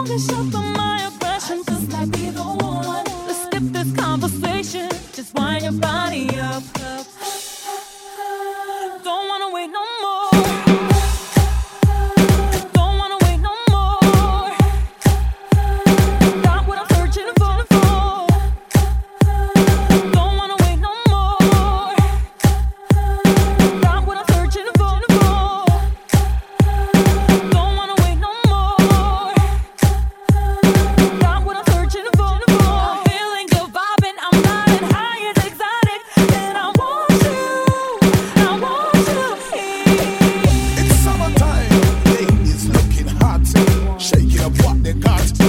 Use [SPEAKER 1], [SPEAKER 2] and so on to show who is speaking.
[SPEAKER 1] Focus up on my aggression, just like we the one. Let's skip this conversation, just wind your body up. Don't wanna wait no more. Don't wanna wait no more. Got what I'm searching for. Don't wanna wait no more. Got what I'm searching for. Don't wanna wait no more. Got what I'm searching for. I'm feeling good vibing, I'm riding high and exotic, and I want you.
[SPEAKER 2] It's summertime, ladies looking hot, shaking up what they got.